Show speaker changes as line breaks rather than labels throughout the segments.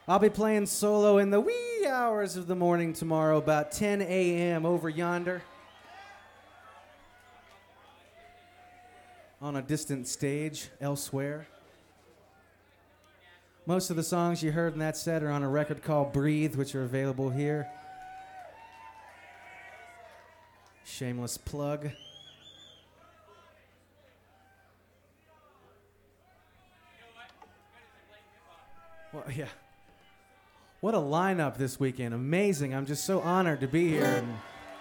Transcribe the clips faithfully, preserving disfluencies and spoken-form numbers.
I'll be playing solo in the wee hours of the morning tomorrow, about ten a.m. over yonder. On a distant stage elsewhere. Most of the songs you heard in that set are on a record called Breathe, which are available here. Shameless plug. Well, yeah. What a lineup this weekend. Amazing. I'm just so honored to be here. And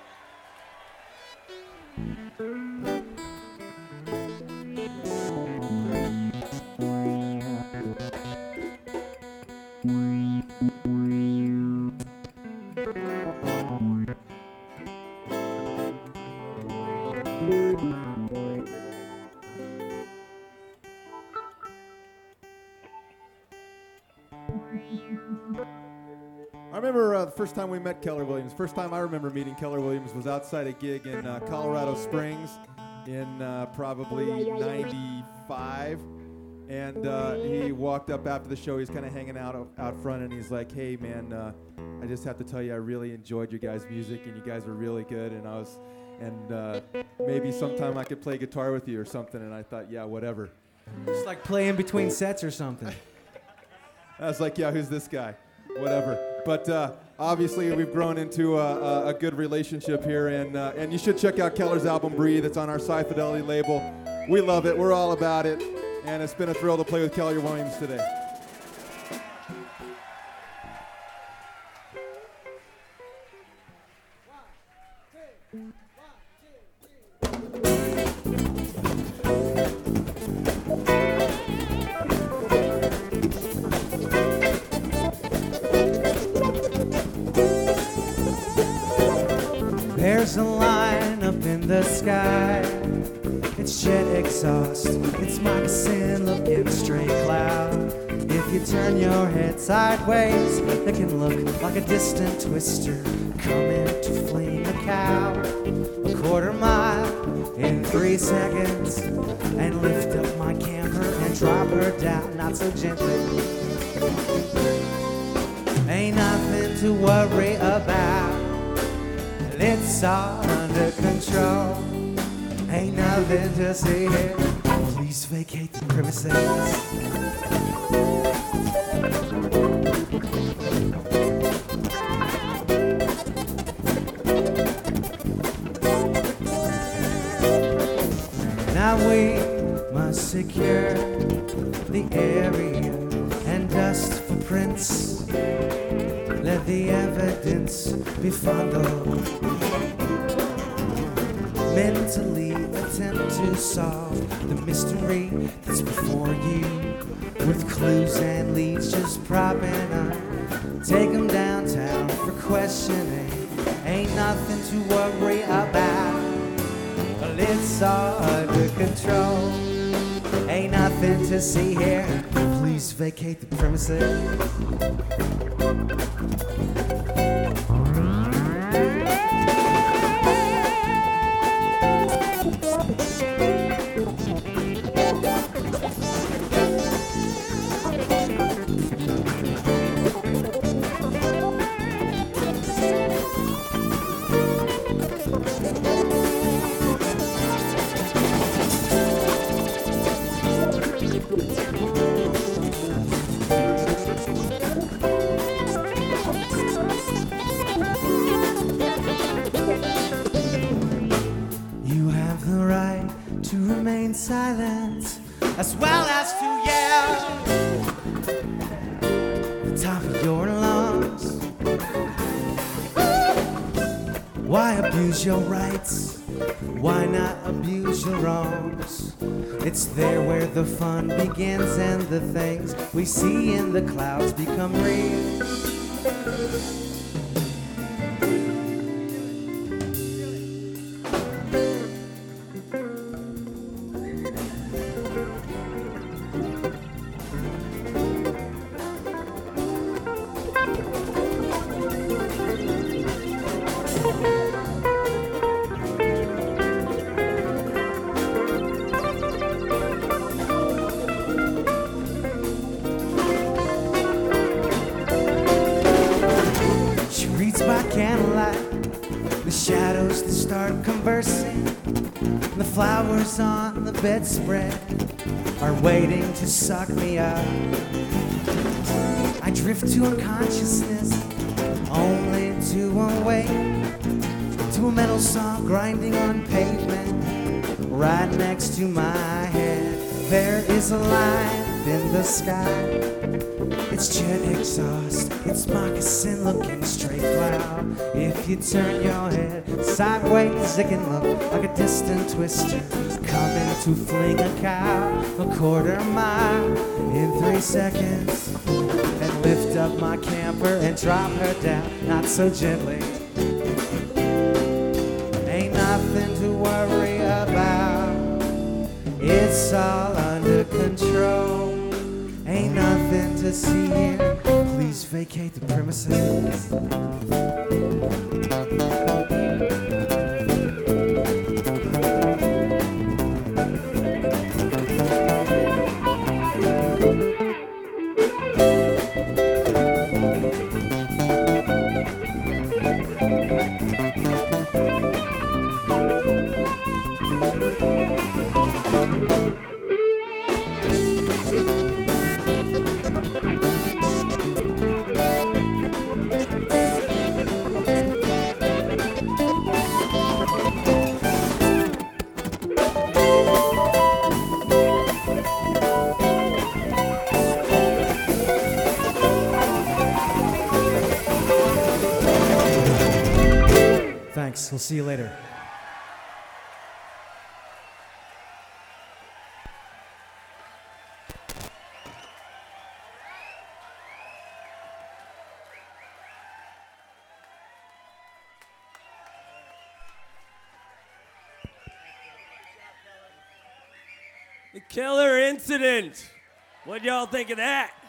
I remember uh, the first time we met Keller Williams. First time I remember meeting Keller Williams was outside a gig in uh, Colorado Springs in uh, probably ninety-five. And uh, he walked up after the show. He's kind of hanging out out front, and he's like, "Hey, man, uh, I just have to tell you, I really enjoyed your guys' music, and you guys were really good. And I was, and uh, maybe sometime I could play guitar with you or something." And I thought, "Yeah, whatever."
just like playing between sets or something.
I was like, "Yeah, who's this guy? Whatever." But uh, obviously, we've grown into a, a, a good relationship here, and uh, and you should check out Keller's album Breathe. It's on our Sci Fidelity label. We love it. We're all about it, and it's been a thrill to play with Keller Williams today.
There's a line up in the sky. It's jet exhaust. It's moccasin looking straight cloud. If you turn your head sideways, it can look like a distant twister coming to fling a cow. A quarter mile in three seconds, and lift up my camper and drop her down, not so gently. Ain't nothing to worry about. It's all under control. Ain't nothing to see here. Please vacate the premises. Now we must secure the area and dust footprints. Let the evidence be fondled. Mentally attempt to solve the mystery that's before you. With clues and leads just propping up. Take them downtown for questioning. Ain't nothing to worry about. Well, it's all under control. Ain't nothing to see here. Please vacate the premises. Silent, as well as to yell the top of your lungs. Why abuse your rights? Why not abuse your wrongs? It's there where the fun begins and the things we see in the clouds become real. candlelight, the shadows that start conversing, the flowers on the bedspread are waiting to suck me up. I drift to unconsciousness, only to awake to a metal saw grinding on pavement right next to my head. There is a light in the sky. It's jet exhaust, it's moccasin looking straight cloud. If you turn your head sideways, it can look like a distant twister coming to fling a cow a quarter mile in three seconds and lift up my camper and drop her down, not so gently. Ain't nothing to worry about, it's all under control. Ain't nothing to see here, please vacate the premises. Thanks, we'll see you later.
The Killer Incident. What y'all think of that?